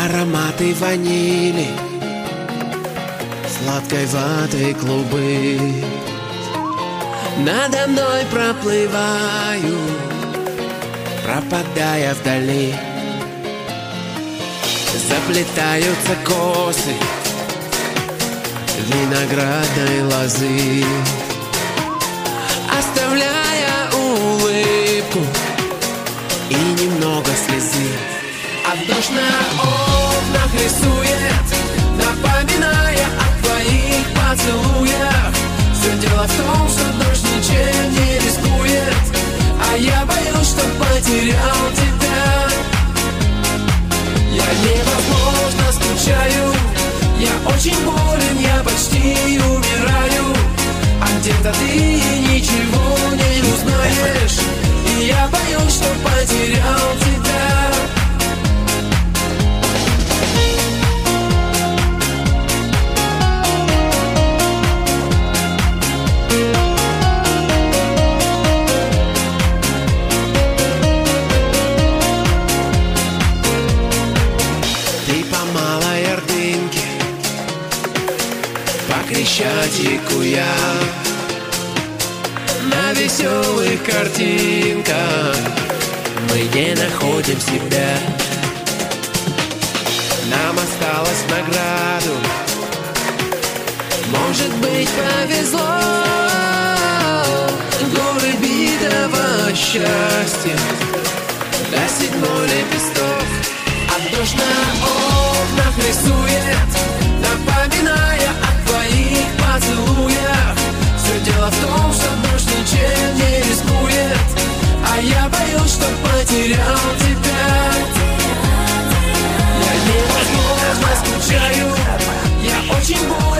Ароматы ванили, сладкой ваты клубы надо мной проплываю, пропадая вдали. Заплетаются косы виноградной лозы, оставляя улыбку и немного слезы. А дождь на окнах рисует, напоминая о твоих поцелуях. Все дело в том, что дождь ничем не рискует, а я боюсь, что потерял тебя. Я невозможно скучаю, я очень болен, я почти умираю. А где-то ты ничего не узнаешь, и я боюсь, что потерял тебя. Крещатику я на веселых картинках мы не находим себя. Нам осталось награду, может быть, повезло. Горы битого счастья, до седьмой лепесток. А дождь на окнах рисует, напоминая о твоих поцелуях. Все дело в том, что дождь ничем не рискует, а я боюсь, что потерял тебя. Я невозможно скучаю, я очень болен.